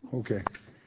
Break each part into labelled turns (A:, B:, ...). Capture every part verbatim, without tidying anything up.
A: Okay.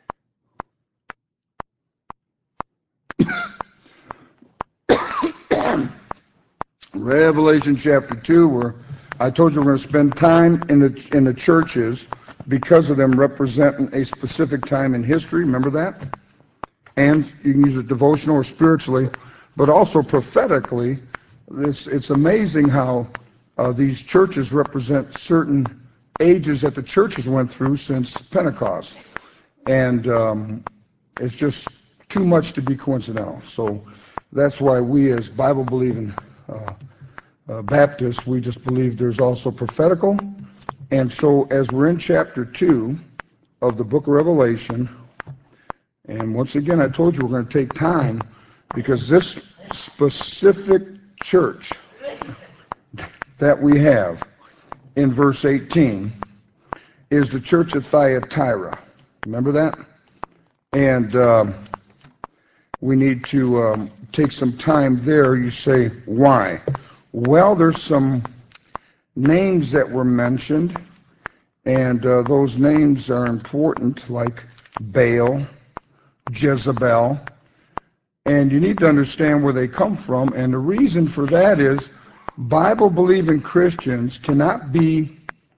A: Revelation chapter two, where I told you we're going to spend time in the in the churches because of them representing a specific time in history. Remember that? And you can use it devotional or spiritually, but also prophetically. This it's amazing how uh, these churches represent certain ages that the churches went through since Pentecost, and um, it's just too much to be coincidental. So that's why we, as Bible-believing uh, uh, Baptists, we just believe there's also prophetical. And so, as we're in chapter two of the book of Revelation, and once again, I told you we're going to take time because this specific church that we have in verse eighteen is the church of Thyatira. Remember that? And um, we need to um, take some time there. You say, why? Well, there's some names that were mentioned, and uh, those names are important, like Baal, Jezebel, and you need to understand where they come from. And the reason for that is Bible-believing Christians cannot be,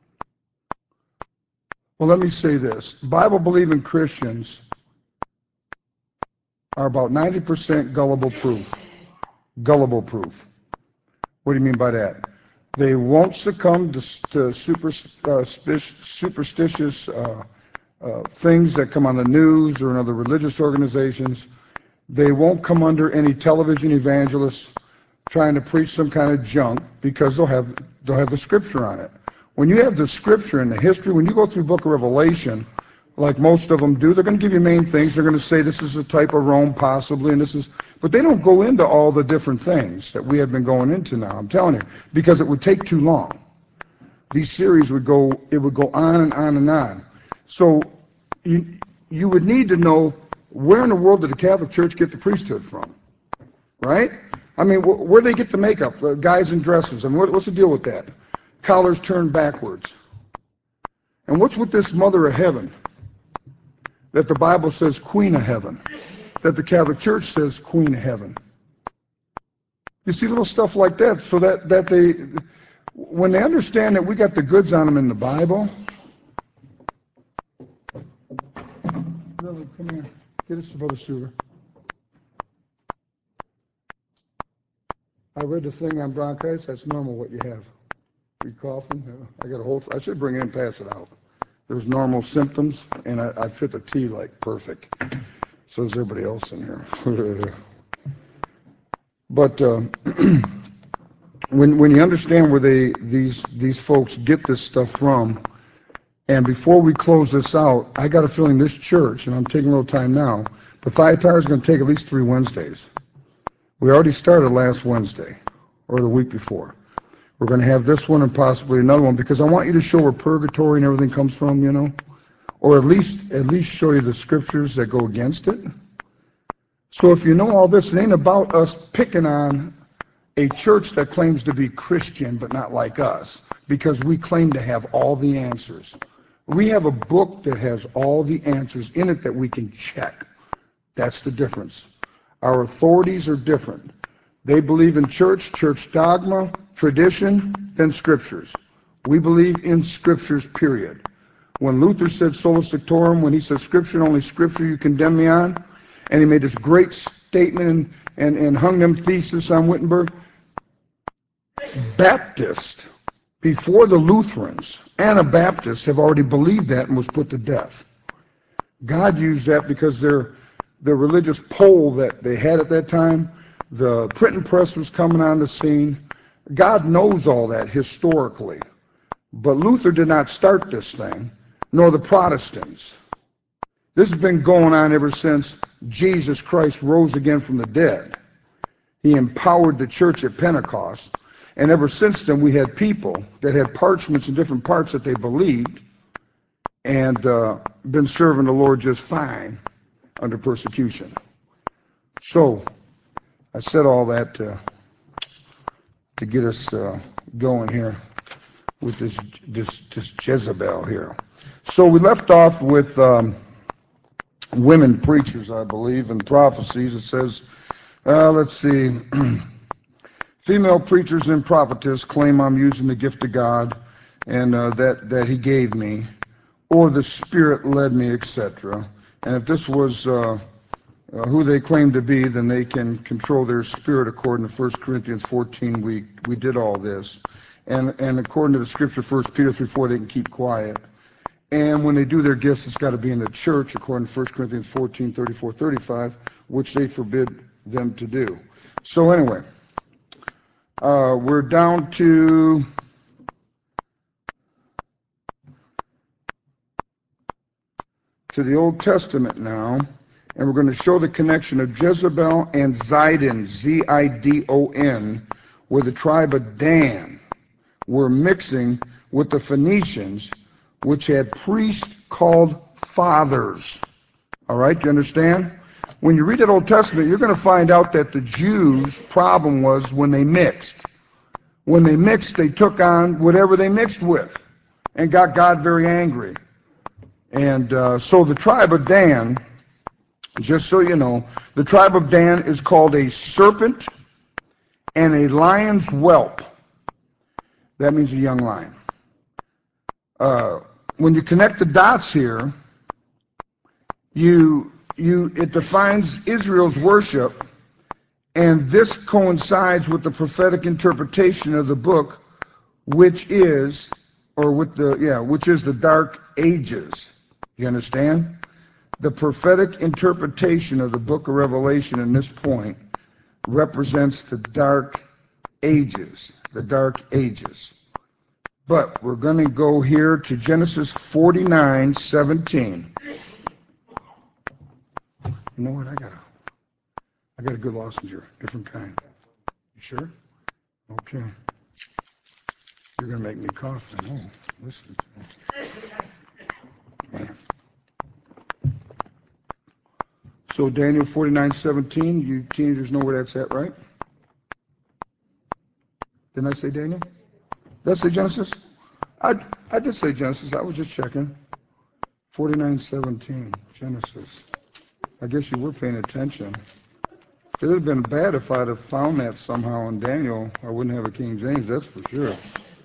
A: well, let me say this. Bible-believing Christians are about ninety percent gullible proof. Gullible proof. What do you mean by that? They won't succumb to, to super, uh, superstitious uh, uh, things that come on the news or in other religious organizations. They won't come under any television evangelists trying to preach some kind of junk because they'll have they'll have the scripture on it. When you have the scripture and the history, when you go through the book of Revelation, like most of them do, they're going to give you main things. They're going to say this is a type of Rome possibly, and this is, but they don't go into all the different things that we have been going into now. I'm telling you, because it would take too long. These series would go, it would go on and on and on. So you you would need to know, where in the world did the Catholic Church get the priesthood from, right? I mean, wh where do they get the makeup, the guys in dresses, and what, what's the deal with that? Collars turned backwards. And what's with this Mother of Heaven that the Bible says Queen of Heaven, that the Catholic Church says Queen of Heaven? You see little stuff like that, so that, that they, when they understand that we got the goods on them in the Bible. Lily, come here. Get us to Brother Sewer. I read the thing on bronchitis. That's normal what you have. Are you coughing? No. I got a whole, I should bring it in and pass it out. There's normal symptoms, and I, I fit the tea like perfect. So does everybody else in here. But uh, when when you understand where they these these folks get this stuff from, and before we close this out, I got a feeling this church, and I'm taking a little time now, but Thyatira is going to take at least three Wednesdays. We already started last Wednesday, or the week before. We're going to have this one and possibly another one, because I want you to show where purgatory and everything comes from, you know, or at least at least show you the scriptures that go against it. So if you know all this, it ain't about us picking on a church that claims to be Christian but not like us, because we claim to have all the answers. We have a book that has all the answers in it that we can check. That's the difference. Our authorities are different. They believe in church, church dogma, tradition, then scriptures. We believe in scriptures, period. When Luther said sola sectorum, when he said scripture, only scripture you condemn me on, and he made this great statement and, and, and hung them thesis on Wittenberg, Baptists, before the Lutherans, Anabaptists have already believed that and was put to death. God used that because their, their religious pole that they had at that time, the printing press was coming on the scene. God knows all that historically. But Luther did not start this thing, nor the Protestants. This has been going on ever since Jesus Christ rose again from the dead. He empowered the church at Pentecost. And ever since then, we had people that had parchments in different parts that they believed and uh, been serving the Lord just fine under persecution. So, I said all that to, to get us uh, going here with this, this, this Jezebel here. So we left off with um, women preachers, I believe, and prophecies. It says, uh, let's see, female preachers and prophetess claim I'm using the gift of God and uh, that, that he gave me, or the Spirit led me, et cetera. And if this was uh, uh, who they claim to be, then they can control their spirit according to First Corinthians fourteen. We, we did all this. And, and according to the scripture, First Peter three four, they can keep quiet. And when they do their gifts, it's got to be in the church, according to First Corinthians fourteen thirty-four thirty-five, which they forbid them to do. So anyway, uh, we're down to to the Old Testament now, and we're going to show the connection of Jezebel and Zidon, Z I D O N, where the tribe of Dan were mixing with the Phoenicians, which had priests called fathers. All right, do you understand? When you read the Old Testament, you're going to find out that the Jews' problem was when they mixed. When they mixed, they took on whatever they mixed with and got God very angry. And uh, so the tribe of Dan, just so you know, the tribe of Dan is called a serpent and a lion's whelp. That means a young lion. Uh, when you connect the dots here, you, you, it defines Israel's worship, and this coincides with the prophetic interpretation of the book, which is, or with the, yeah, which is the Dark Ages. You understand? The prophetic interpretation of the book of Revelation in this point represents the Dark Ages, the Dark Ages. But we're going to go here to Genesis forty-nine seventeen. You know what? I got a, I got a good lozenge, different kind. You sure? Okay. You're going to make me cough then. Oh, listen to me. So Daniel forty-nine seventeen, you teenagers know where that's at, right? Didn't I say Daniel? Did I say Genesis? I, I did say Genesis. I was just checking. forty-nine seventeen, Genesis. I guess you were paying attention. It would have been bad if I'd have found that somehow in Daniel. I wouldn't have a King James, that's for sure.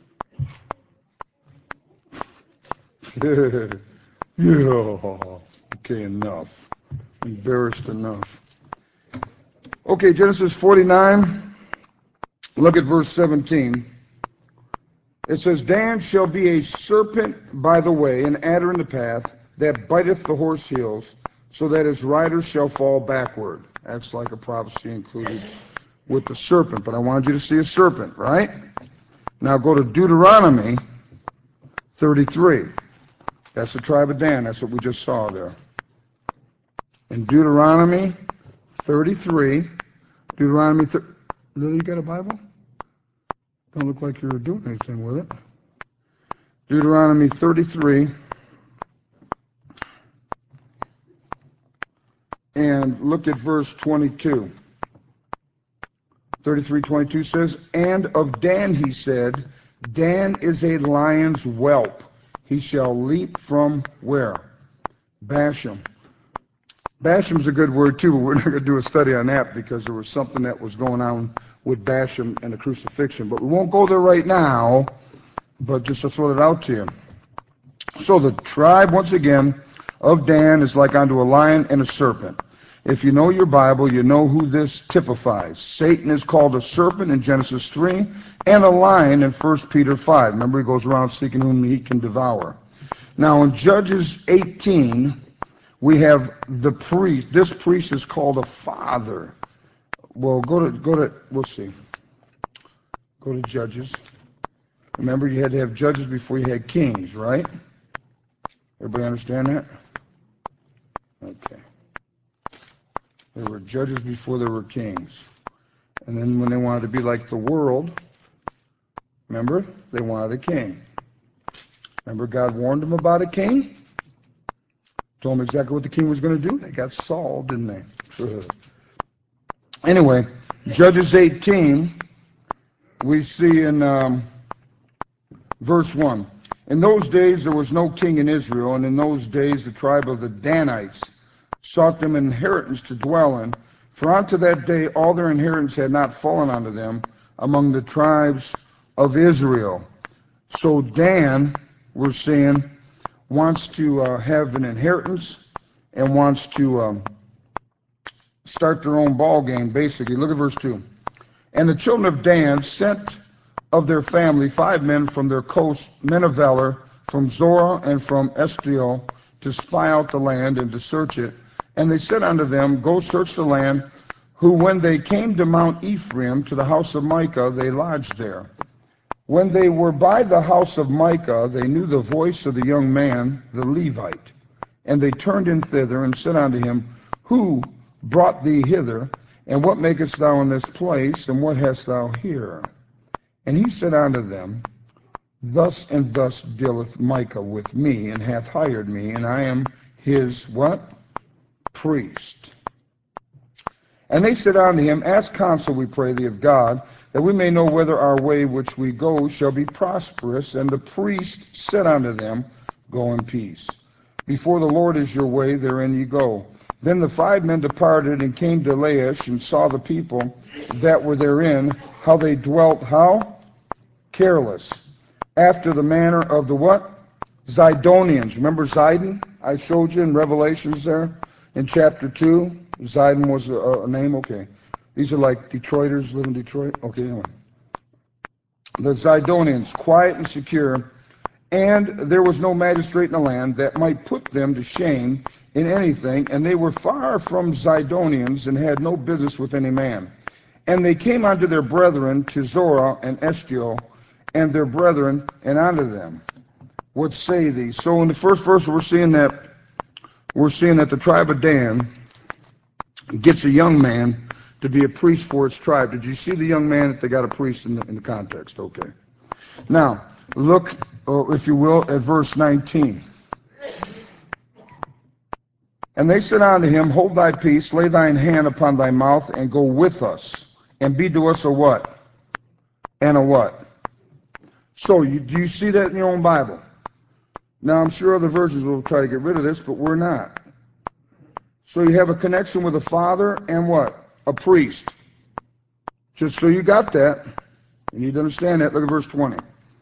A: Yeah. Okay, enough. Embarrassed enough. Okay, Genesis forty-nine. Look at verse seventeen. It says, Dan shall be a serpent by the way, an adder in the path, that biteth the horse heels, so that his rider shall fall backward. That's like a prophecy included with the serpent, but I wanted you to see a serpent, right? Now go to Deuteronomy thirty-three. That's the tribe of Dan. That's what we just saw there. In Deuteronomy thirty-three, Deuteronomy thirty, Lily, you got a Bible? Don't look like you're doing anything with it. Deuteronomy thirty-three, and look at verse twenty-two. thirty-three twenty-two says, and of Dan he said, Dan is a lion's whelp. He shall leap from where? Bashan. Basham's a good word too, but we're not going to do a study on that because there was something that was going on with Basham and the crucifixion. But we won't go there right now, but just to throw it out to you. So the tribe, once again, of Dan is like unto a lion and a serpent. If you know your Bible, you know who this typifies. Satan is called a serpent in Genesis three and a lion in First Peter five. Remember, he goes around seeking whom he can devour. Now in Judges eighteen, we have the priest. This priest is called a father. Well, go to, go to, we'll see. Go to Judges. Remember, you had to have judges before you had kings, right? Everybody understand that? Okay. There were judges before there were kings. And then when they wanted to be like the world, remember, they wanted a king. Remember, God warned them about a king? Told them exactly what the king was going to do. They got Saul, didn't they? Anyway, Judges eighteen, we see in um, verse one. In those days there was no king in Israel, and in those days the tribe of the Danites sought them inheritance to dwell in. For unto that day all their inheritance had not fallen unto them among the tribes of Israel. So Dan, we're saying, wants to uh, have an inheritance and wants to um, start their own ball game, basically. Look at verse two. And the children of Dan sent of their family five men from their coast, men of valor, from Zorah and from Eshtaol, to spy out the land and to search it. And they said unto them, Go search the land. Who, when they came to Mount Ephraim, to the house of Micah, they lodged there. When they were by the house of Micah, they knew the voice of the young man, the Levite. And they turned in thither, and said unto him, Who brought thee hither? And what makest thou in this place? And what hast thou here? And he said unto them, Thus and thus dealeth Micah with me, and hath hired me, and I am his what? Priest. And they said unto him, Ask counsel, we pray thee, of God, that we may know whether our way which we go shall be prosperous. And the priest said unto them, Go in peace. Before the Lord is your way, therein ye go. Then the five men departed and came to Laish, and saw the people that were therein, how they dwelt, how? Careless. After the manner of the what? Zidonians. Remember Zidon? I showed you in Revelations there in chapter two. Zidon was a, a name? Okay. These are like Detroiters, live in Detroit? Okay, anyway. The Zidonians, quiet and secure, and there was no magistrate in the land that might put them to shame in anything, and they were far from Zidonians, and had no business with any man. And they came unto their brethren to Zorah and Eshtaol, and their brethren, and unto them, What say thee? So in the first verse we're seeing that we're seeing that the tribe of Dan gets a young man to be a priest for its tribe. Did you see the young man that they got a priest in the, in the context? Okay. Now, look, uh, if you will, at verse nineteen. And they said unto him, Hold thy peace, lay thine hand upon thy mouth, and go with us, and be to us a what? And a what? So, you, do you see that in your own Bible? Now, I'm sure other versions will try to get rid of this, but we're not. So you have a connection with a father and what? A priest. Just so you got that, you need to understand that. Look at verse twenty.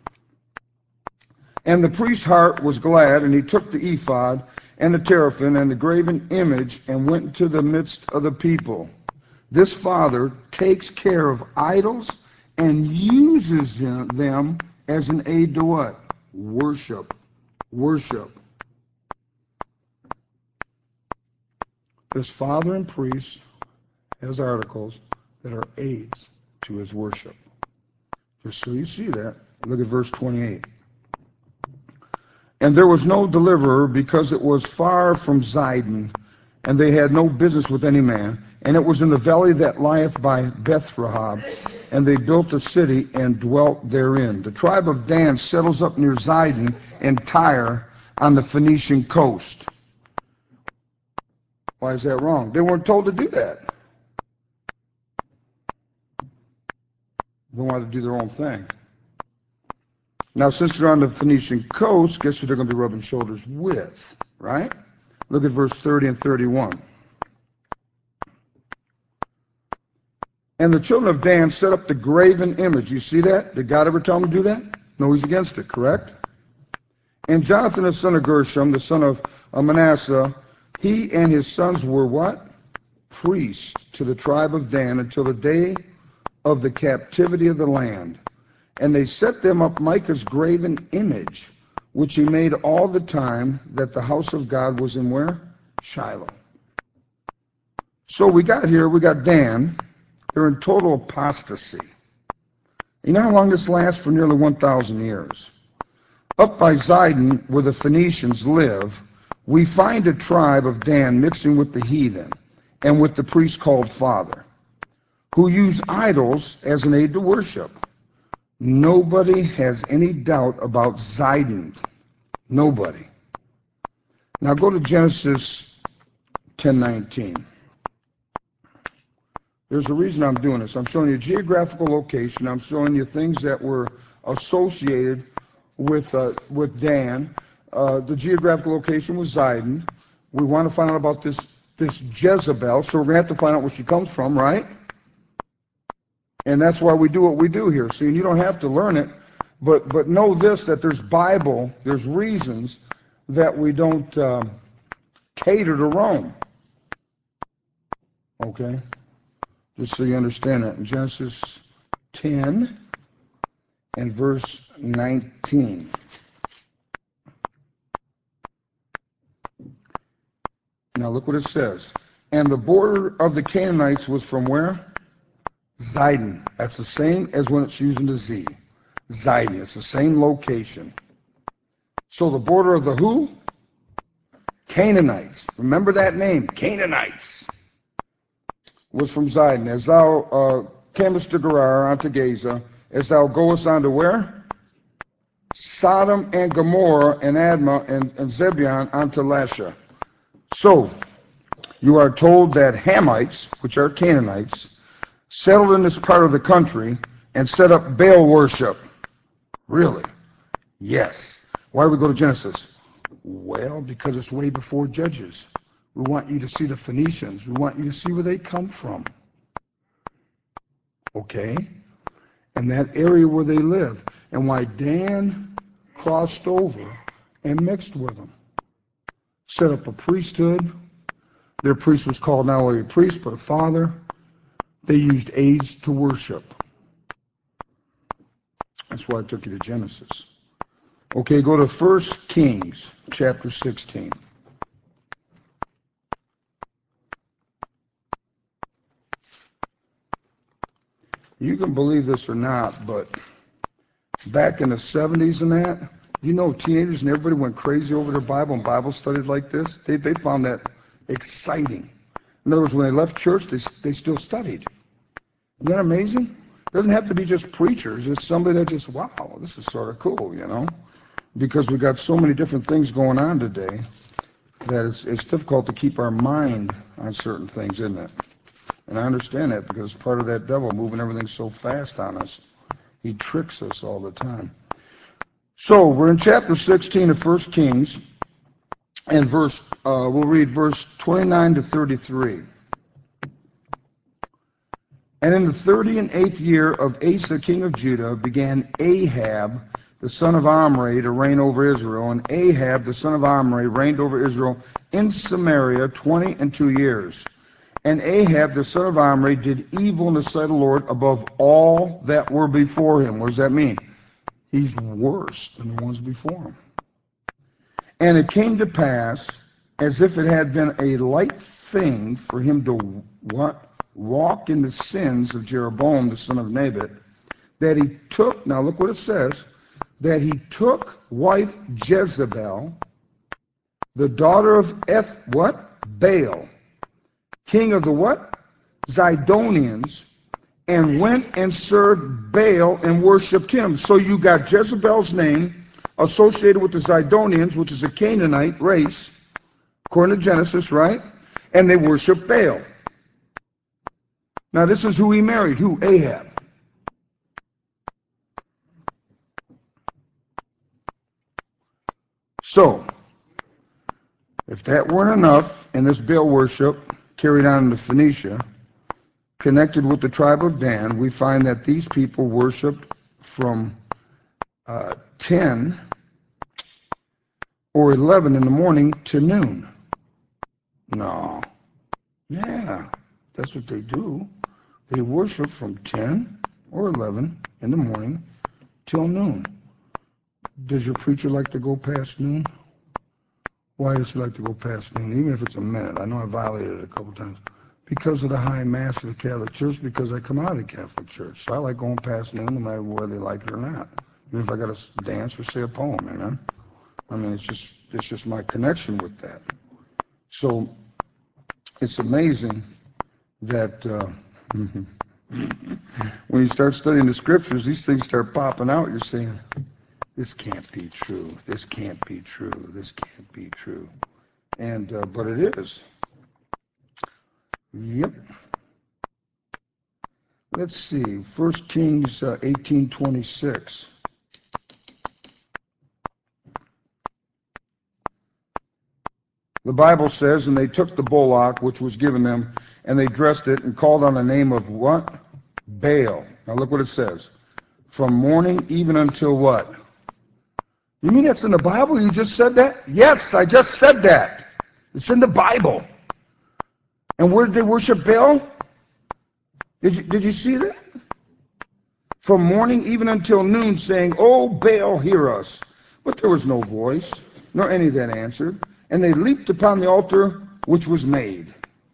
A: And the priest's heart was glad, and he took the ephod and the teraphim and the graven image, and went into the midst of the people. This father takes care of idols and uses them as an aid to what? Worship. Worship. This father and priest has articles that are aids to his worship. Just so you see that, look at verse twenty-eight. And there was no deliverer, because it was far from Zidon, and they had no business with any man. And it was in the valley that lieth by Beth-rahab, and they built a city and dwelt therein. The tribe of Dan settles up near Zidon and Tyre on the Phoenician coast. Why is that wrong? They weren't told to do that. They wanted to do their own thing. Now, since they're on the Phoenician coast, guess who they're going to be rubbing shoulders with, right? Look at verse thirty and thirty-one. And the children of Dan set up the graven image. You see that? Did God ever tell them to do that? No, he's against it, correct? And Jonathan, the son of Gershom, the son of Manasseh, he and his sons were what? Priests to the tribe of Dan until the day of the captivity of the land. And they set them up Micah's graven image, which he made all the time that the house of God was in where? Shiloh. So we got here, we got Dan. They're in total apostasy. You know how long this lasts? For nearly one thousand years. Up by Zidon, where the Phoenicians live, we find a tribe of Dan mixing with the heathen and with the priest called Father, who use idols as an aid to worship. Nobody has any doubt about Zidon. Nobody. Now go to Genesis ten nineteen. There's a reason I'm doing this. I'm showing you a geographical location. I'm showing you things that were associated with uh, with Dan. Uh, the geographical location was Zidon. We want to find out about this this Jezebel, so we're going to have to find out where she comes from, right? And that's why we do what we do here. See, and you don't have to learn it, but but know this, that there's Bible, there's reasons that we don't um, cater to Rome. Okay? Just so you understand that. In Genesis ten and verse nineteen. Now look what it says. And the border of the Canaanites was from where? Zidon. That's the same as when it's using the Z. Zidon. It's the same location. So the border of the who? Canaanites. Remember that name, Canaanites. Was from Zidon. As thou uh, camest to Gerar unto Gaza, as thou goest on to where? Sodom and Gomorrah and Admah and, and Zebulun unto Lasha. So, you are told that Hamites, which are Canaanites, settled in this part of the country and set up Baal worship. Really? Yes. Why do we go to Genesis? Well, because it's way before Judges. We want you to see the Phoenicians. We want you to see where they come from. Okay? And that area where they live. And why Dan crossed over and mixed with them. Set up a priesthood. Their priest was called not only a priest, but a father. They used aids to worship. That's why I took you to Genesis. Okay, go to First Kings, chapter sixteen. You can believe this or not, but back in the seventies and that, you know, teenagers and everybody went crazy over their Bible and Bible studies like this. They, they found that exciting. In other words, when they left church, they, they still studied. Isn't that amazing? It doesn't have to be just preachers. It's somebody that just, wow, this is sort of cool, you know? Because we've got so many different things going on today that it's, it's difficult to keep our mind on certain things, isn't it? And I understand that because it's part of that devil moving everything so fast on us. He tricks us all the time. So we're in chapter sixteen of First Kings, and verse uh, we'll read verse twenty-nine to thirty-three. And in the thirty and eighth year of Asa, king of Judah, began Ahab, the son of Omri, to reign over Israel. And Ahab, the son of Omri, reigned over Israel in Samaria twenty and two years. And Ahab, the son of Omri, did evil in the sight of the Lord above all that were before him. What does that mean? He's worse than the ones before him. And it came to pass, as if it had been a light thing for him to what? Walk in the sins of Jeroboam, the son of Nebat, that he took, now look what it says, that he took wife Jezebel, the daughter of Eth, what? Baal, king of the what? Zidonians, and went and served Baal and worshipped him. So you got Jezebel's name associated with the Zidonians, which is a Canaanite race, according to Genesis, right? And they worship Baal. Now this is who he married. Who? Ahab. So, if that weren't enough, and this Baal worship carried on into Phoenicia, connected with the tribe of Dan, we find that these people worshiped from uh, ten or eleven in the morning to noon. No. Yeah, that's what they do. They worship from ten or eleven in the morning till noon. Does your preacher like to go past noon? Why does he like to go past noon, even if it's a minute? I know I violated it a couple times. Because of the high mass of the Catholic Church, because I come out of the Catholic Church. So I like going past noon no matter whether they like it or not. Even if I got to dance or say a poem, amen? I mean, it's just, it's just my connection with that. So it's amazing that uh, when you start studying the scriptures, these things start popping out. You're saying, this can't be true. This can't be true. This can't be true. And, uh, but it is. Yep. Let's see. First Kings uh, eighteen twenty-six. The Bible says, and they took the bullock which was given them, and they dressed it and called on the name of what? Baal. Now look what it says. From morning even until what? You mean that's in the Bible? You just said that? Yes, I just said that. It's in the Bible. And where did they worship Baal? Did you, did you see that? From morning even until noon, saying, "O Baal, hear us." But there was no voice, nor any that answered. And they leaped upon the altar which was made.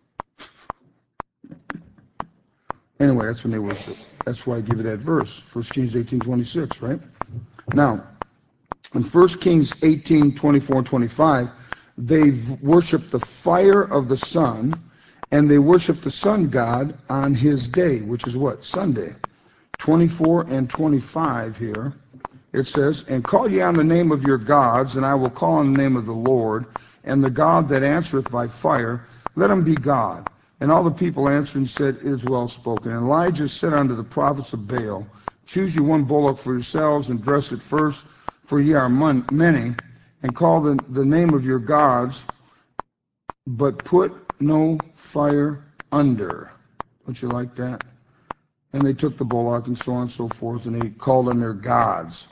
A: Anyway, that's when they worship. That's why I give you that verse, First Kings eighteen twenty-six, right? Now, in First Kings eighteen twenty-four and twenty-five, they worship the fire of the sun, and they worship the sun god on his day, which is what? Sunday. twenty-four and twenty-five here, it says, "And call ye on the name of your gods, and I will call on the name of the Lord, and the God that answereth by fire, let him be God." And all the people answered and said, "It is well spoken." And Elijah said unto the prophets of Baal, "Choose you one bullock for yourselves, and dress it first, for ye are mon- many, and call the, the name of your gods, but put no fire under." Don't you like that? And they took the bullock and so on and so forth, and they called on their gods.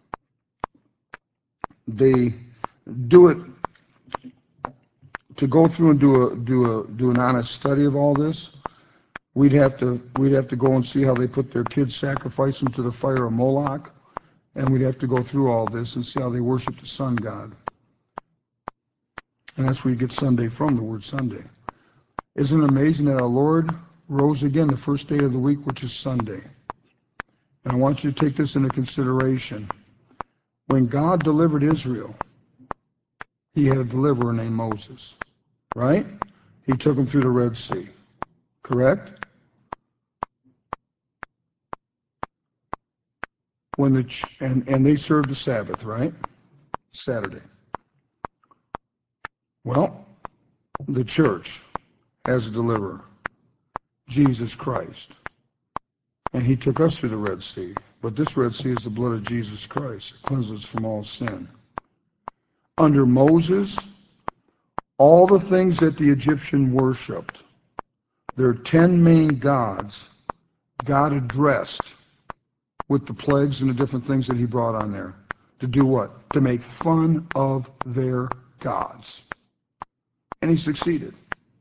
A: They do it to go through and do a do a do an honest study of all this. We'd have to we'd have to go and see how they put their kids, sacrifice them to the fire of Moloch, and we'd have to go through all this and see how they worship the sun god. And that's where you get Sunday from, the word Sunday. Isn't it amazing that our Lord rose again the first day of the week, which is Sunday? And I want you to take this into consideration. When God delivered Israel, he had a deliverer named Moses, right? He took them through the Red Sea, correct? When the ch- and, and they served the Sabbath, right? Saturday. Well, the church has a deliverer, Jesus Christ. And he took us through the Red Sea. But this Red Sea is the blood of Jesus Christ. It cleanses us from all sin. Under Moses, all the things that the Egyptian worshipped, their ten main gods, God addressed with the plagues and the different things that he brought on there. To do what? To make fun of their gods. And he succeeded.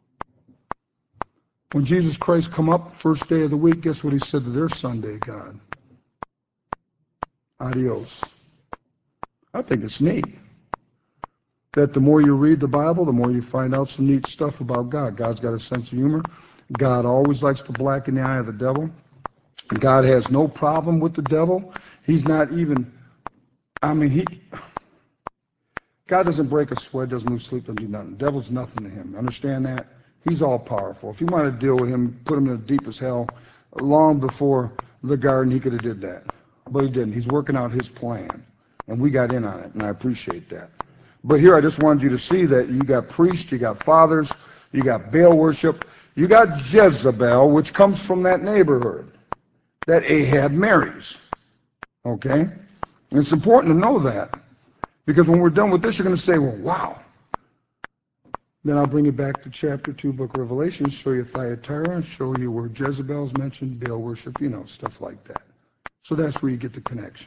A: When Jesus Christ come up first day of the week, guess what he said to their Sunday god? Adios. I think it's neat that the more you read the Bible, the more you find out some neat stuff about God. God's got a sense of humor. God always likes to blacken the eye of the devil. God has no problem with the devil. He's not even, I mean, he, God doesn't break a sweat, doesn't lose sleep, doesn't do nothing. The devil's nothing to him. Understand that? He's all powerful. If you want to deal with him, put him in the deepest hell, long before the garden, he could have did that. But he didn't. He's working out his plan. And we got in on it, and I appreciate that. But here I just wanted you to see that you got priests, you got fathers, you got Baal worship, you got Jezebel, which comes from that neighborhood that Ahab marries. Okay? And it's important to know that. Because when we're done with this, you're going to say, well, wow. Then I'll bring you back to chapter two, book of Revelation, show you Thyatira, show you where Jezebel's mentioned, Baal worship, you know, stuff like that. So that's where you get the connection.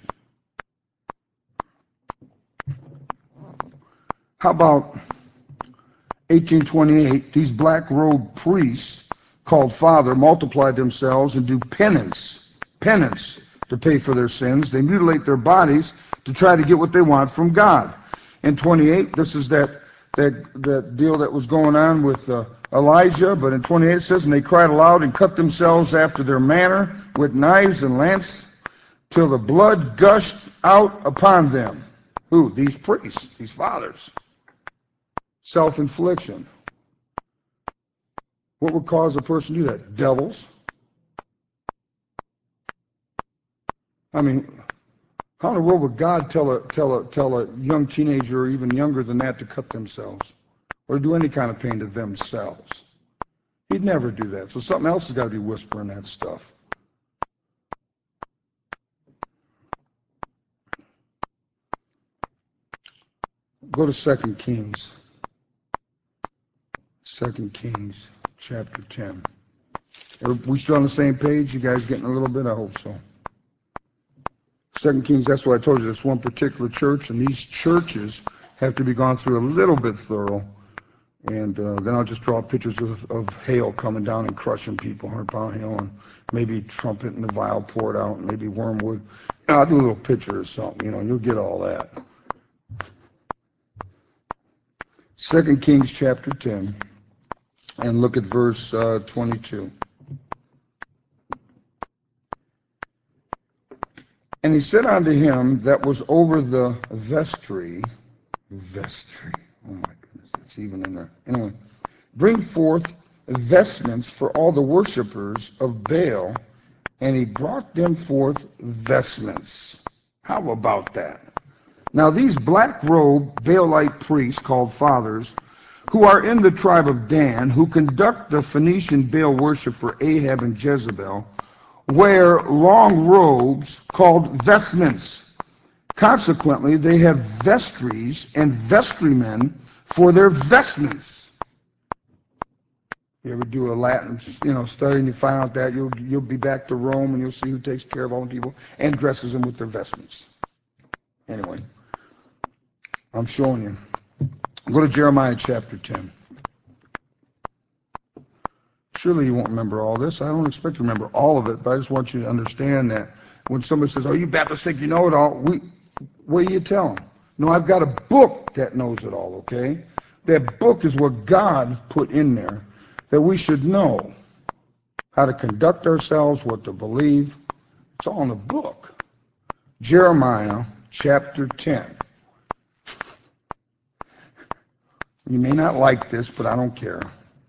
A: How about eighteen twenty-eight? These black-robed priests called Father multiplied themselves and do penance, penance to pay for their sins. They mutilate their bodies to try to get what they want from God. In twenty-eight, this is that that that deal that was going on with uh, Elijah, but in twenty-eight it says, "And they cried aloud and cut themselves after their manner with knives and lances, till the blood gushed out upon them." Who? These priests, these fathers. Self-infliction. What would cause a person to do that? Devils. I mean, how in the world would God tell a tell a tell a young teenager or even younger than that to cut themselves or do any kind of pain to themselves? He'd never do that. So something else has got to be whispering that stuff. Go to Second Kings. Second Kings, chapter ten. Are we still on the same page? You guys getting a little bit? I hope so. Second Kings, that's what I told you, this one particular church, and these churches have to be gone through a little bit thorough. And uh, then I'll just draw pictures of, of hail coming down and crushing people, one hundred pound hail, and maybe trumpet and the vial poured out, and maybe wormwood. And I'll do a little picture or something, you know, you'll get all that. Second Kings chapter ten, and look at verse uh, twenty-two. And he said unto him that was over the vestry, vestry, oh my goodness, it's even in there. Anyway, bring forth vestments for all the worshipers of Baal, and he brought them forth vestments. How about that? Now these black-robed Baalite priests called fathers, who are in the tribe of Dan, who conduct the Phoenician Baal worship for Ahab and Jezebel, wear long robes called vestments. Consequently, they have vestries and vestrymen for their vestments. You ever do a Latin, you know, study and you find out that, you'll you'll be back to Rome and you'll see who takes care of all the people and dresses them with their vestments. Anyway, I'm showing you. Go to Jeremiah chapter ten. Surely you won't remember all this. I don't expect you to remember all of it, but I just want you to understand that when somebody says, oh, you Baptists think you know it all, we, what do you tell them? No, I've got a book that knows it all, okay? That book is what God put in there, that we should know how to conduct ourselves, what to believe. It's all in the book. Jeremiah chapter ten. You may not like this, but I don't care.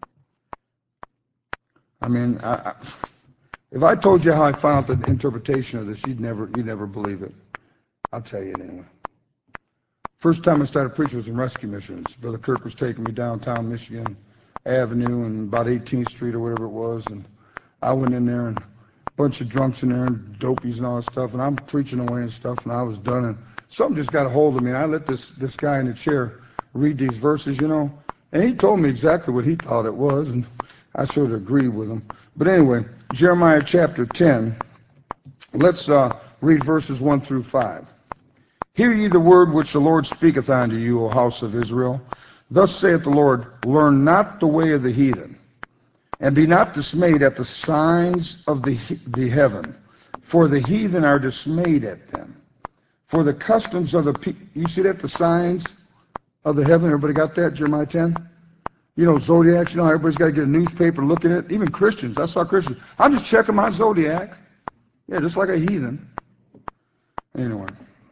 A: I mean, I, I, if I told you how I found out the interpretation of this, you'd never, you'd never believe it. I'll tell you it anyway. First time I started preaching was in rescue missions. Brother Kirk was taking me downtown Michigan Avenue and about eighteenth Street or whatever it was, and I went in there and a bunch of drunks in there and dopies and all that stuff, and I'm preaching away and stuff, and I was done, and something just got a hold of me, and I let this, this guy in the chair read these verses, you know, and he told me exactly what he thought it was, and I sort of agreed with him. But anyway, Jeremiah chapter ten, let's uh, read verses one through five. Hear ye the word which the Lord speaketh unto you, O house of Israel. Thus saith the Lord, learn not the way of the heathen, and be not dismayed at the signs of the, the heaven, for the heathen are dismayed at them. For the customs of the people, you see that, the signs of the heaven, everybody got that, Jeremiah ten? You know, zodiacs, you know, everybody's got to get a newspaper, look at it. Even Christians, I saw Christians. I'm just checking my zodiac. Yeah, just like a heathen. Anyway,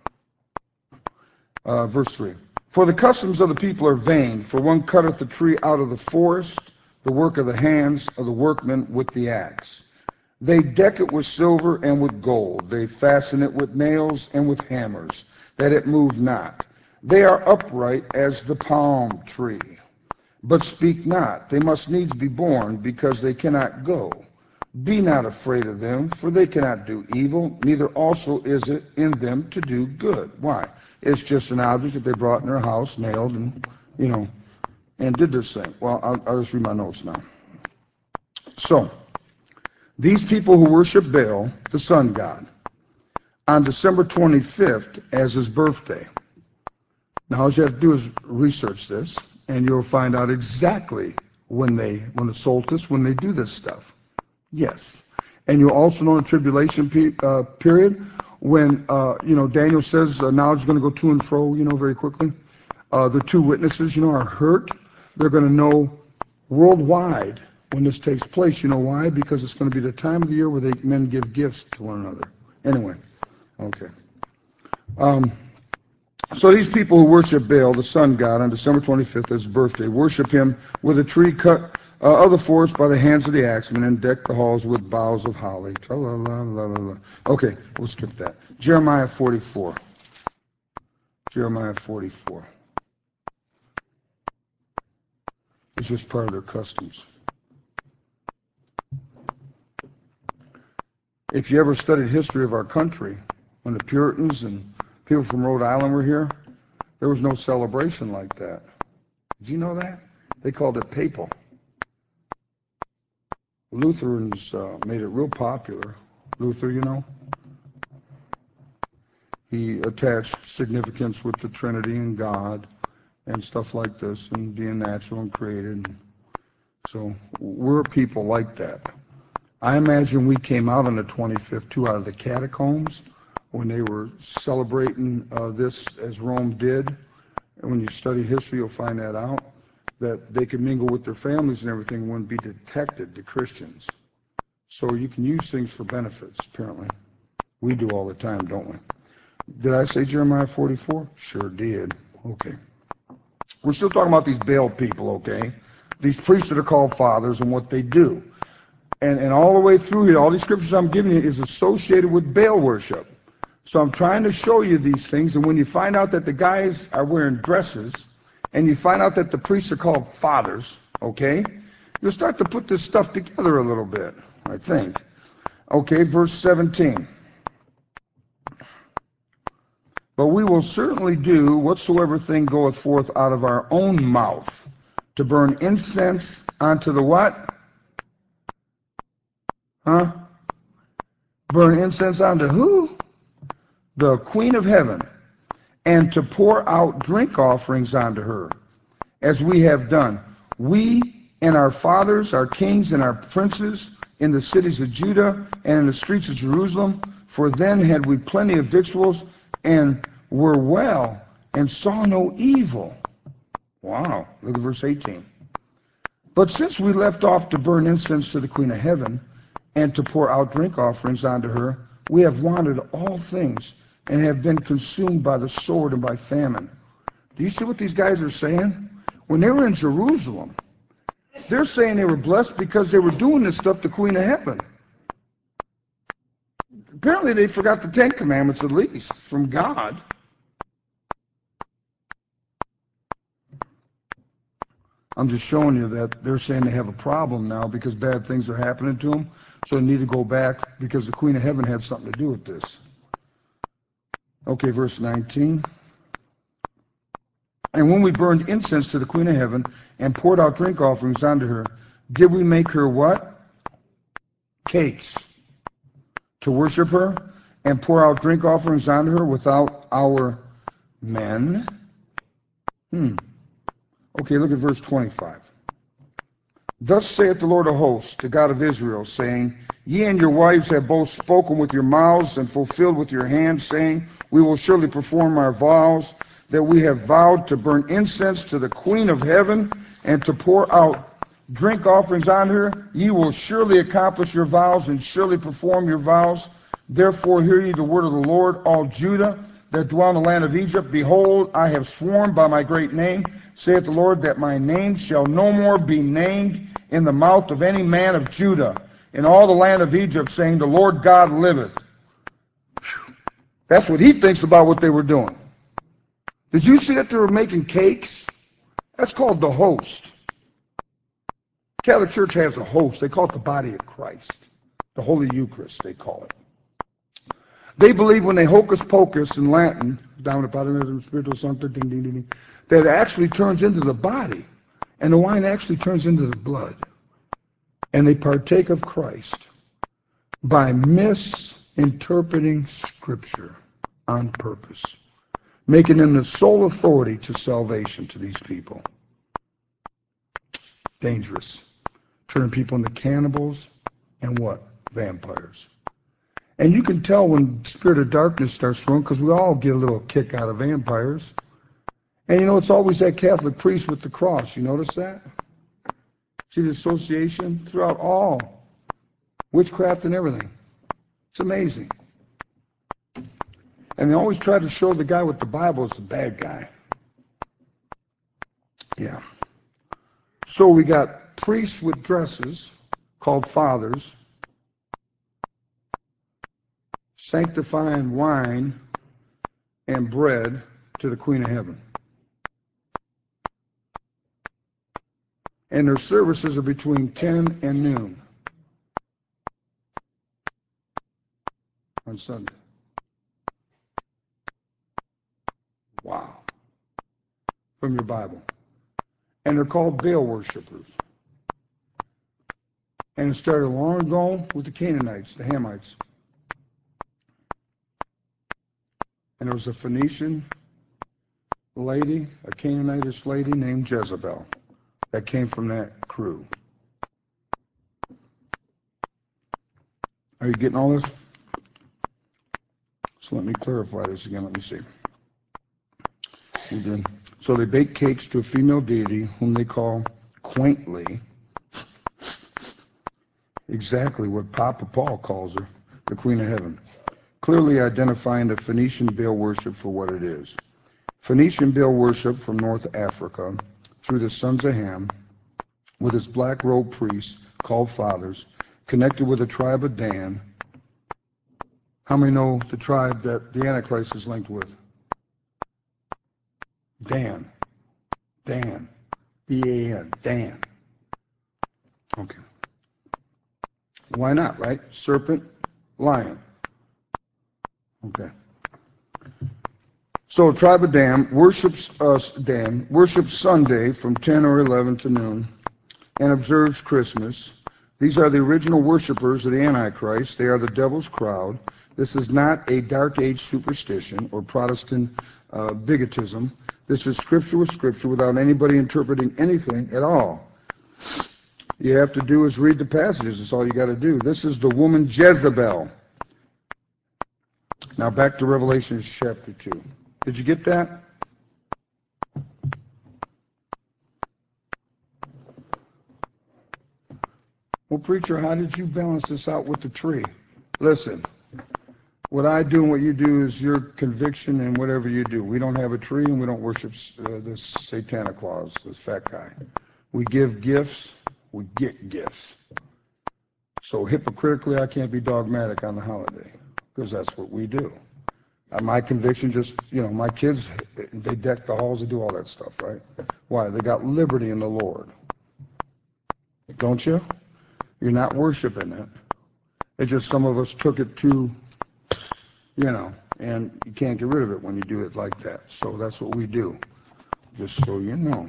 A: uh, verse three. For the customs of the people are vain, for one cutteth the tree out of the forest, the work of the hands of the workmen with the axe. They deck it with silver and with gold. They fasten it with nails and with hammers, that it move not. They are upright as the palm tree. But speak not, they must needs be born, because they cannot go. Be not afraid of them, for they cannot do evil, neither also is it in them to do good. Why? It's just an object that they brought in their house, nailed, and, you know, and did this thing. Well, I'll, I'll just read my notes now. So, these people who worship Baal, the sun god, on December twenty-fifth as his birthday. Now, all you have to do is research this, and you'll find out exactly when they, when the solstice, when they do this stuff. Yes. And you'll also know the tribulation pe uh, period, when, uh, you know, Daniel says uh, knowledge is going to go to and fro, you know, very quickly. Uh, the two witnesses, you know, are hurt. They're going to know worldwide when this takes place. You know why? Because it's going to be the time of the year where they, men give gifts to one another. Anyway, okay. Um, So these people who worship Baal, the sun god, on December twenty-fifth, his birthday, worship him with a tree cut uh, of the forest by the hands of the axemen, and deck the halls with boughs of holly. Tra-la-la-la-la-la. Okay, we'll skip that. Jeremiah forty-four. Jeremiah forty-four. It's just part of their customs. If you ever studied history of our country, when the Puritans and people from Rhode Island were here, there was no celebration like that. Did you know that? They called it papal. Lutherans uh, made it real popular. Luther, you know, he attached significance with the Trinity and God and stuff like this, and being natural and created. So we're people like that. I imagine we came out on the twenty-fifth, too, out of the catacombs when they were celebrating uh, this as Rome did. And when you study history, you'll find that out, that they could mingle with their families and everything and wouldn't be detected, the Christians. So you can use things for benefits, apparently. We do all the time, don't we? Did I say Jeremiah forty-four? Sure did. Okay. We're still talking about these Baal people, okay? These priests that are called fathers and what they do. And, and all the way through here, all these scriptures I'm giving you is associated with Baal worship. So I'm trying to show you these things, and when you find out that the guys are wearing dresses, and you find out that the priests are called fathers, okay, you'll start to put this stuff together a little bit, I think. Okay, verse seventeen. But we will certainly do whatsoever thing goeth forth out of our own mouth, to burn incense unto the what? Huh? Burn incense unto who? The Queen of Heaven, and to pour out drink offerings unto her, as we have done. We and our fathers, our kings and our princes, in the cities of Judah and in the streets of Jerusalem, for then had we plenty of victuals, and were well, and saw no evil. Wow, look at verse eighteen. But since we left off to burn incense to the Queen of Heaven, and to pour out drink offerings unto her, we have wanted all things, and have been consumed by the sword and by famine. Do you see what these guys are saying? When they were in Jerusalem, they're saying they were blessed because they were doing this stuff to Queen of Heaven. Apparently they forgot the Ten Commandments, at least, from God. I'm just showing you that they're saying they have a problem now because bad things are happening to them, so they need to go back because the Queen of Heaven had something to do with this. Okay, verse nineteen. And when we burned incense to the Queen of Heaven and poured out drink offerings unto her, did we make her what? Cakes. To worship her and pour out drink offerings unto her without our men? Hmm. Okay, look at verse twenty-five. Thus saith the Lord of hosts, the God of Israel, saying, Ye and your wives have both spoken with your mouths and fulfilled with your hands, saying, We will surely perform our vows, that we have vowed to burn incense to the Queen of Heaven and to pour out drink offerings on her. Ye will surely accomplish your vows and surely perform your vows. Therefore hear ye the word of the Lord, all Judah that dwell in the land of Egypt. Behold, I have sworn by my great name, saith the Lord, that my name shall no more be named in the mouth of any man of Judah in all the land of Egypt, saying, The Lord God liveth. That's what he thinks about what they were doing. Did you see that they were making cakes? That's called the host. Catholic Church has a host. They call it the body of Christ. The Holy Eucharist, they call it. They believe when they hocus pocus in Latin, down at bottom spiritual sancta, ding, ding, ding, ding, that it actually turns into the body, and the wine actually turns into the blood. And they partake of Christ by misinterpreting Scripture on purpose, making them the sole authority to salvation to these people. Dangerous. Turn people into cannibals and what? Vampires. And you can tell when spirit of darkness starts flowing, because we all get a little kick out of vampires. And you know, it's always that Catholic priest with the cross. You notice that? See the association throughout all witchcraft and everything. It's amazing. And they always try to show the guy with the Bible as the bad guy. Yeah. So we got priests with dresses called fathers, sanctifying wine and bread to the Queen of Heaven. And their services are between ten and noon on Sunday. Wow. From your Bible. And they're called Baal worshipers. And it started long ago with the Canaanites, the Hamites. And there was a Phoenician lady, a Canaanitish lady named Jezebel that came from that crew. Are you getting all this? So let me clarify this again. Let me see. You did. So they bake cakes to a female deity whom they call quaintly exactly what Papa Paul calls her, the Queen of Heaven, clearly identifying the Phoenician Baal worship for what it is. Phoenician Baal worship from North Africa through the sons of Ham, with its black-robed priests called fathers, connected with the tribe of Dan. How many know the tribe that the Antichrist is linked with? Dan. Dan. D A N. Dan. Okay. Why not, right? Serpent, lion. Okay. So, tribe of Dan worships us. Dan worships Sunday from ten or eleven to noon, and observes Christmas. These are the original worshipers of the Antichrist. They are the devil's crowd. This is not a Dark Age superstition or Protestant uh, bigotism. This is Scripture with Scripture without anybody interpreting anything at all. You have to do is read the passages. That's all you got to do. This is the woman Jezebel. Now back to Revelation chapter two. Did you get that? Well, preacher, how did you balance this out with the tree? Listen, what I do and what you do is your conviction and whatever you do. We don't have a tree and we don't worship uh, this Santa Claus, this fat guy. We give gifts, we get gifts. So hypocritically, I can't be dogmatic on the holiday because that's what we do. Uh, my conviction just, you know, my kids, they deck the halls, they do all that stuff, right? Why? They got liberty in the Lord. Don't you? You're not worshiping it. It's just some of us took it too, you know, and you can't get rid of it when you do it like that. So that's what we do, just so you know.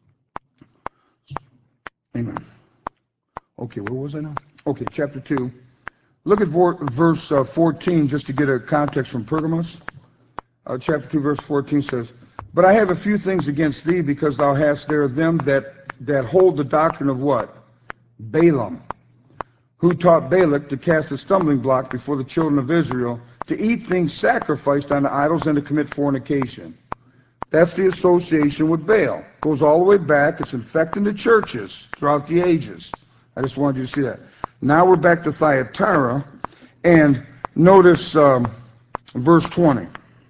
A: Amen. Okay, where was I now? Okay, chapter two. Look at verse uh, fourteen, just to get a context from Pergamos. Uh, chapter two, verse fourteen says, "But I have a few things against thee, because thou hast there them that, that hold the doctrine of" what? Balaam, who taught Balak to cast a stumbling block before the children of Israel, to eat things sacrificed unto idols and to commit fornication. That's the association with Baal. Goes all the way back. It's infecting the churches throughout the ages. I just wanted you to see that. Now we're back to Thyatira, and notice um, verse twenty.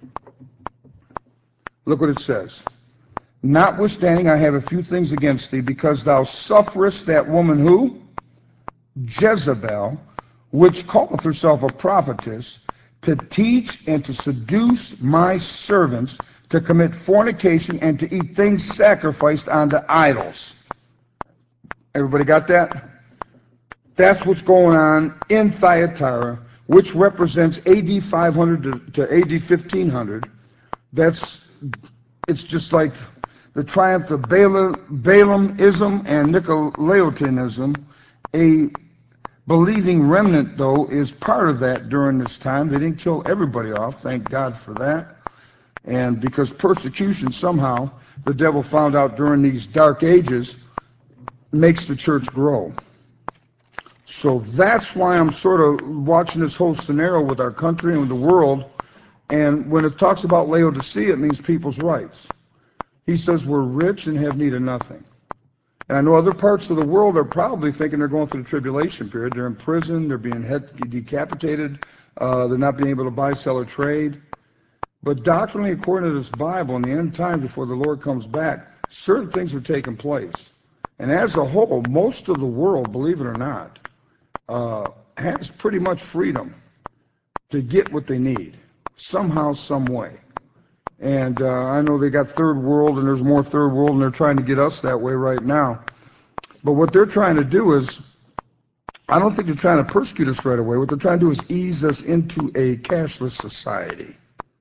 A: Look what it says. "Notwithstanding, I have a few things against thee, because thou sufferest that woman," who? Jezebel, "which calleth herself a prophetess, to teach and to seduce my servants to commit fornication and to eat things sacrificed unto idols." Everybody got that? That's what's going on in Thyatira, which represents A D five hundred to, to A D fifteen hundred. That's, it's just like the triumph of Balaam, Balaamism and Nicolaitanism. A believing remnant, though, is part of that during this time. They didn't kill everybody off, thank God for that. And because persecution, somehow, the devil found out during these dark ages, makes the church grow. So that's why I'm sort of watching this whole scenario with our country and with the world. And when it talks about Laodicea, it means people's rights. He says we're rich and have need of nothing. And I know other parts of the world are probably thinking they're going through the tribulation period. They're in prison, they're being head decapitated, uh, they're not being able to buy, sell, or trade. But doctrinally, according to this Bible, in the end time before the Lord comes back, certain things are taking place. And as a whole, most of the world, believe it or not, uh, has pretty much freedom to get what they need, somehow, some way. And uh, I know they got third world, and there's more third world, and they're trying to get us that way right now. But what they're trying to do is, I don't think they're trying to persecute us right away. What they're trying to do is ease us into a cashless society.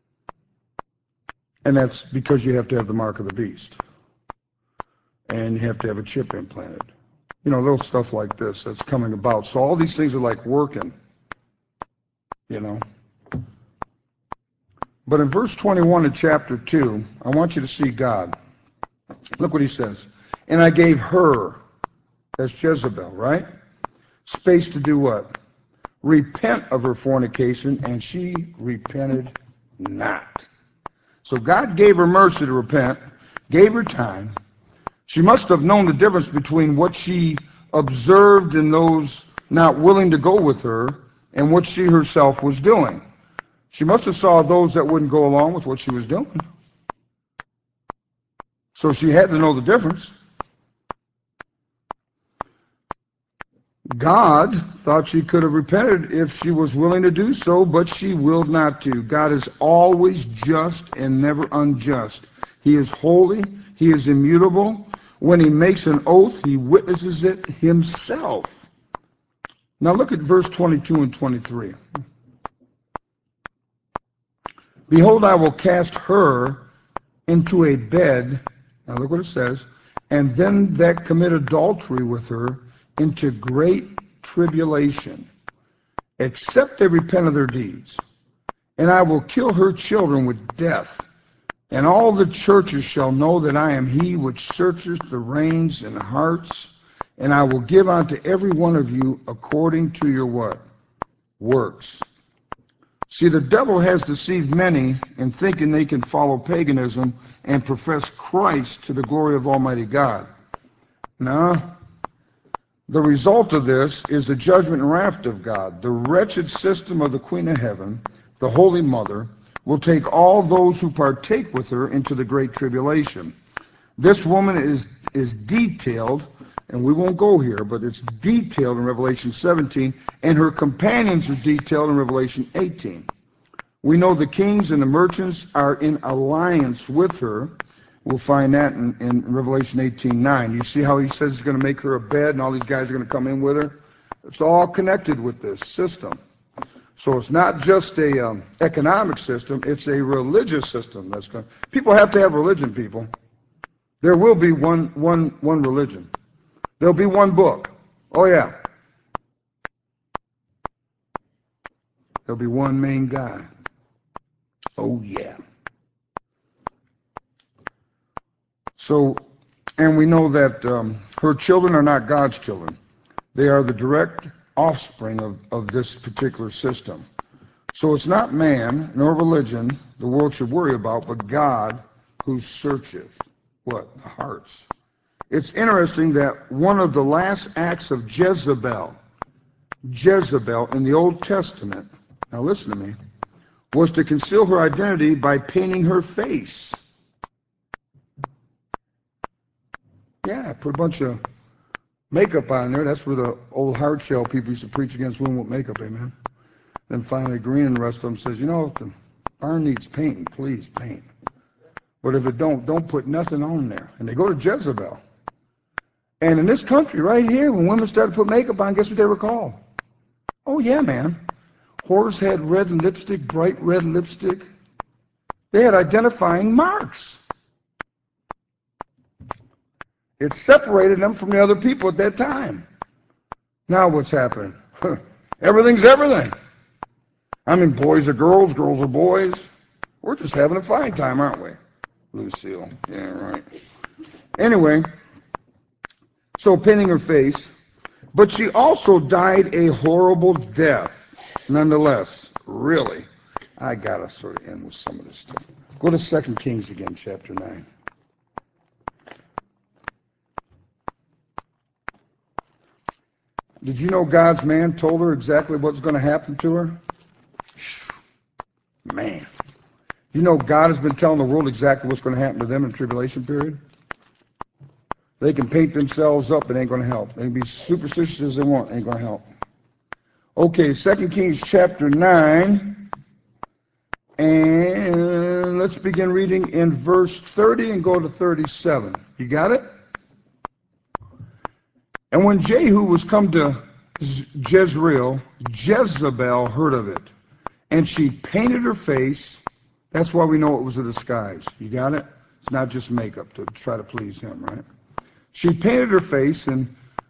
A: And that's because you have to have the mark of the beast. And you have to have a chip implanted. you know, little stuff like this that's coming about. So all these things are like working, you know. But in verse twenty-one of chapter two, I want you to see God. Look what he says. And I gave her, that's Jezebel, right? Space to do what? Repent of her fornication, and she repented not. So God gave her mercy to repent, gave her time. She must have known the difference between what she observed in those not willing to go with her and what she herself was doing. She must have saw those that wouldn't go along with what she was doing. So she had to know the difference. God thought she could have repented if she was willing to do so, but she willed not to. God is always just and never unjust. He is holy. He is immutable. When he makes an oath, he witnesses it himself. Now look at verse twenty-two and twenty-three. Behold, I will cast her into a bed, now look what it says, and them that commit adultery with her into great tribulation, except they repent of their deeds. And I will kill her children with death, and all the churches shall know that I am he which searches the reins and hearts, and I will give unto every one of you according to your what? Works. See, the devil has deceived many in thinking they can follow paganism and profess Christ to the glory of Almighty God. Now, the result of this is the judgment and wrath of God. The wretched system of the Queen of Heaven, the Holy Mother, will take all those who partake with her into the great tribulation. This woman is, is detailed, and we won't go here, but it's detailed in Revelation seventeen, and her companions are detailed in Revelation eighteen. We know the kings and the merchants are in alliance with her. We'll find that in, in Revelation eighteen nine. You see how he says he's going to make her a bed, and all these guys are going to come in with her? It's all connected with this system. So it's not just a um, economic system, it's a religious system. That's going. People have to have religion, people. There will be one, one, one religion. There'll be one book. Oh, yeah. There'll be one main guy. Oh, yeah. So, and we know that um, her children are not God's children. They are the direct offspring of, of this particular system. So it's not man nor religion the world should worry about, but God who searcheth, what? The hearts. It's interesting that one of the last acts of Jezebel, Jezebel in the Old Testament, now listen to me, was to conceal her identity by painting her face. Yeah, put a bunch of makeup on there. That's where the old hard shell people used to preach against women with makeup, amen. Then finally Green and the rest of them says, you know, if the barn needs painting, please paint. But if it don't, don't put nothing on there. And they go to Jezebel. And in this country right here, when women started to put makeup on, guess what they were called? Oh, yeah, man. Whores had red lipstick, bright red lipstick. They had identifying marks. It separated them from the other people at that time. Now what's happening? Everything's everything. I mean, boys are girls, girls are boys. We're just having a fine time, aren't we? Lucille. Yeah, right. Anyway, so painting her face, but she also died a horrible death, nonetheless. Really, I gotta sort of end with some of this stuff. Go to Second Kings again, chapter nine. Did you know God's man told her exactly what's going to happen to her? Man. You know God has been telling the world exactly what's going to happen to them in the tribulation period? They can paint themselves up, it ain't going to help. They can be superstitious as they want, it ain't going to help. Okay, Second Kings chapter nine, and let's begin reading in verse thirty and go to thirty-seven. You got it? And when Jehu was come to Jezreel, Jezebel heard of it, and she painted her face. That's why we know it was a disguise. You got it? It's not just makeup to try to please him, right? She painted her face and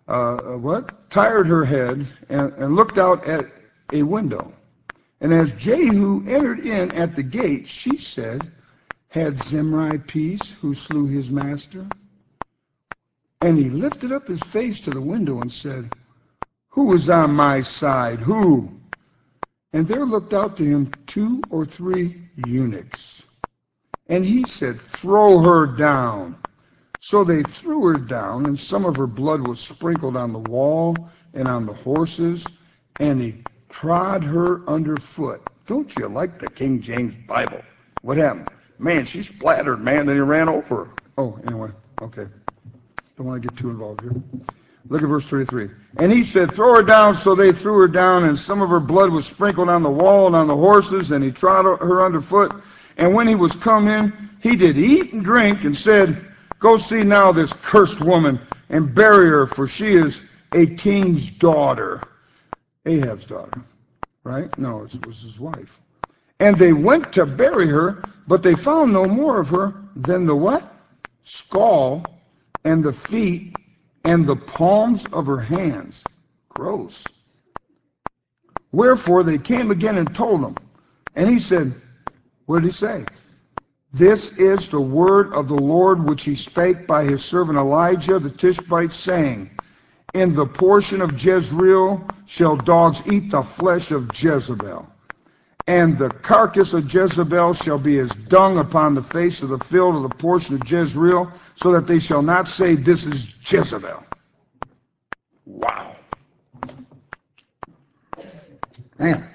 A: uh, what? Tired her head and, and looked out at a window. And as Jehu entered in at the gate, she said, had Zimri peace who slew his master? And he lifted up his face to the window and said, who is on my side? Who? And there looked out to him two or three eunuchs. And he said, throw her down. So they threw her down, and some of her blood was sprinkled on the wall and on the horses, and he trod her underfoot. Don't you like the King James Bible? What happened? Man, she splattered, man, then he ran over her. Oh, anyway, okay. Don't want to get too involved here. Look at verse thirty-three. And he said, throw her down. So they threw her down, and some of her blood was sprinkled on the wall and on the horses, and he trod her underfoot. And when he was come in, he did eat and drink, and said, go see now this cursed woman, and bury her, for she is a king's daughter. Ahab's daughter, right? No, it was his wife. And they went to bury her, but they found no more of her than the what? Skull, and the feet, and the palms of her hands. Gross. Wherefore they came again and told him. And he said, what did he say? This is the word of the Lord which he spake by his servant Elijah the Tishbite, saying, in the portion of Jezreel shall dogs eat the flesh of Jezebel, and the carcass of Jezebel shall be as dung upon the face of the field of the portion of Jezreel, so that they shall not say, this is Jezebel. Wow. Man.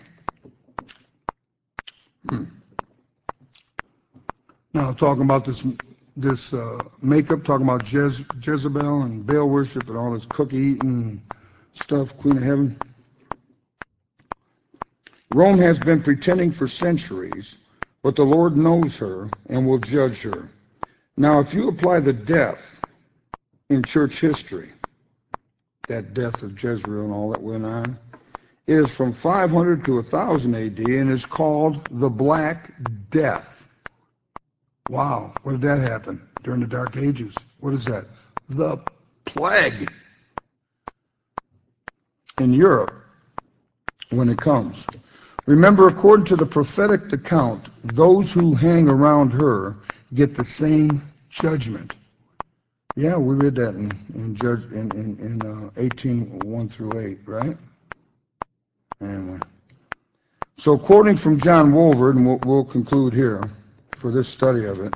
A: Hmm. Now, talking about this this uh, makeup, talking about Jez, Jezebel and Baal worship and all this cookie eating stuff, Queen of Heaven. Rome has been pretending for centuries, but the Lord knows her and will judge her. Now, if you apply the death in church history, that death of Jezreel and all that went on, is from five hundred to one thousand A D and is called the Black Death. Wow, what did that happen during the Dark Ages? What is that? The plague in Europe when it comes. Remember, according to the prophetic account, those who hang around her get the same judgment. Yeah, we read that in in, judge, in, in, in uh, eighteen, one through eight, right? Anyway. So quoting from John Wolford, and we'll, we'll conclude here for this study of it.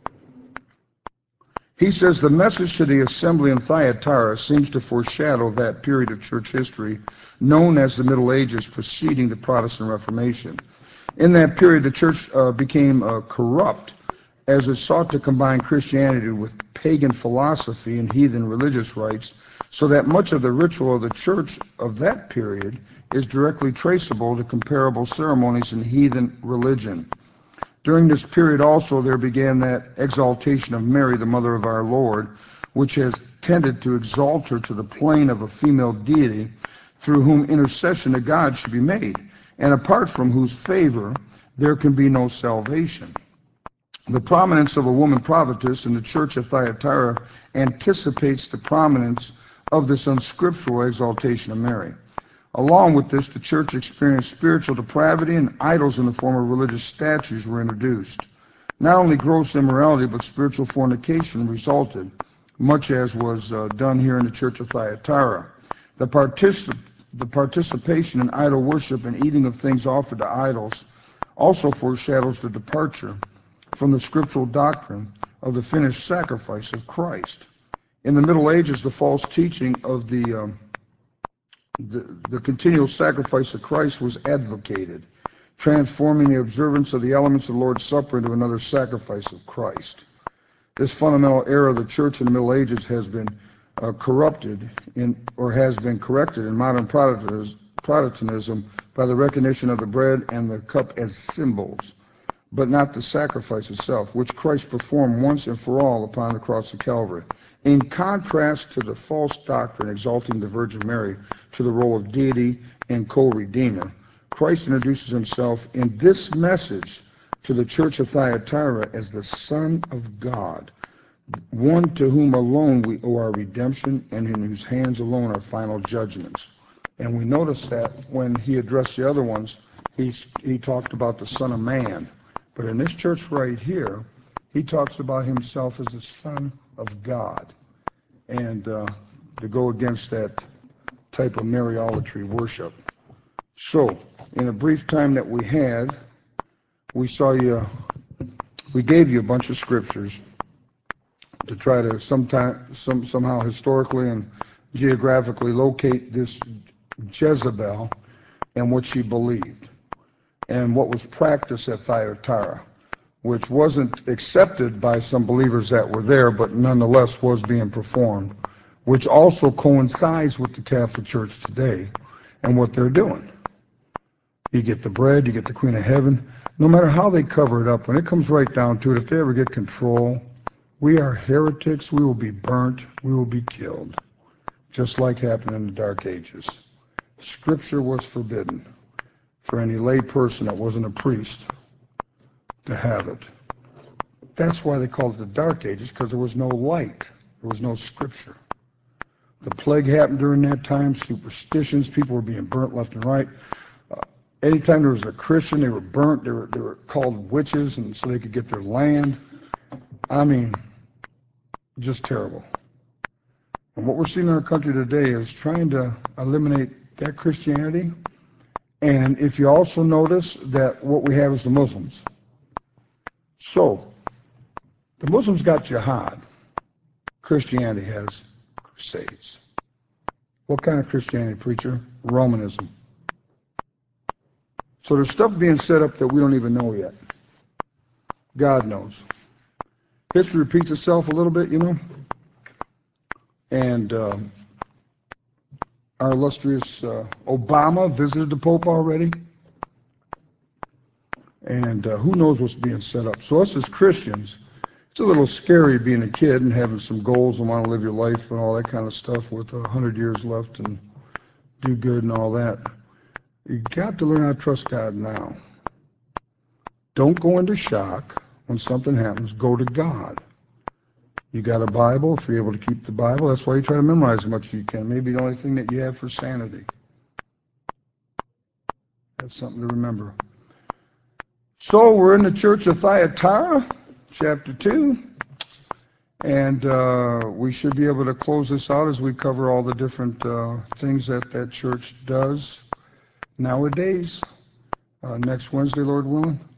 A: He says the message to the assembly in Thyatira seems to foreshadow that period of church history known as the Middle Ages preceding the Protestant Reformation. In that period, the church uh, became uh, corrupt as it sought to combine Christianity with pagan philosophy and heathen religious rites, so that much of the ritual of the church of that period is directly traceable to comparable ceremonies in heathen religion. During this period also there began that exaltation of Mary, the mother of our Lord, which has tended to exalt her to the plane of a female deity through whom intercession to God should be made, and apart from whose favor there can be no salvation. The prominence of a woman prophetess in the church of Thyatira anticipates the prominence of this unscriptural exaltation of Mary. Along with this, the church experienced spiritual depravity, and idols in the form of religious statues were introduced. Not only gross immorality, but spiritual fornication resulted, much as was uh, done here in the church of Thyatira. The, particip the participation in idol worship and eating of things offered to idols also foreshadows the departure from the scriptural doctrine of the finished sacrifice of Christ. In the Middle Ages, the false teaching of the um, The, the continual sacrifice of Christ was advocated, transforming the observance of the elements of the Lord's Supper into another sacrifice of Christ. This fundamental error of the church in the Middle Ages has been uh, corrupted in, or has been corrected in modern Protestantism by the recognition of the bread and the cup as symbols, but not the sacrifice itself, which Christ performed once and for all upon the cross of Calvary. In contrast to the false doctrine exalting the Virgin Mary to the role of deity and co-redeemer, Christ introduces himself in this message to the church of Thyatira as the Son of God, one to whom alone we owe our redemption, and in whose hands alone are final judgments. And we notice that when he addressed the other ones, he, he talked about the Son of Man. But in this church right here, he talks about himself as the Son of God. And uh, to go against that type of Mariolatry worship. So, in a brief time that we had, we saw you, we gave you a bunch of scriptures to try to sometime, some, somehow historically and geographically locate this Jezebel and what she believed and what was practiced at Thyatira, which wasn't accepted by some believers that were there, but nonetheless was being performed, which also coincides with the Catholic Church today and what they're doing. You get the bread, you get the Queen of Heaven. No matter how they cover it up, when it comes right down to it, if they ever get control, we are heretics, we will be burnt, we will be killed, just like happened in the Dark Ages. Scripture was forbidden for any lay person that wasn't a priest to have it. That's why they called it the Dark Ages, because there was no light, there was no Scripture. The plague happened during that time, superstitions, people were being burnt left and right. Uh, anytime there was a Christian, they were burnt, they were, they were called witches, and so they could get their land. I mean, just terrible. And what we're seeing in our country today is trying to eliminate that Christianity. And if you also notice that what we have is the Muslims. So, the Muslims got jihad. Christianity has crusades. What kind of Christianity, preacher? Romanism. So there's stuff being set up that we don't even know yet. God knows. History repeats itself a little bit, you know. And uh, our illustrious uh, Obama visited the Pope already. And uh, who knows what's being set up. So us as Christians, it's a little scary being a kid and having some goals and want to live your life and all that kind of stuff with a hundred years left and do good and all that. You got to learn how to trust God now. Don't go into shock when something happens. Go to God. You got a Bible. If you're able to keep the Bible, that's why you try to memorize as much as you can. Maybe the only thing that you have for sanity. That's something to remember. So we're in the church of Thyatira, chapter two, and uh, we should be able to close this out as we cover all the different uh, things that that church does nowadays. Uh, next Wednesday, Lord willing.